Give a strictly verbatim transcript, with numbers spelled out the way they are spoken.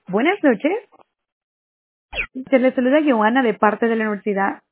Buenas noches. Se le saluda Joana de parte de la universidad.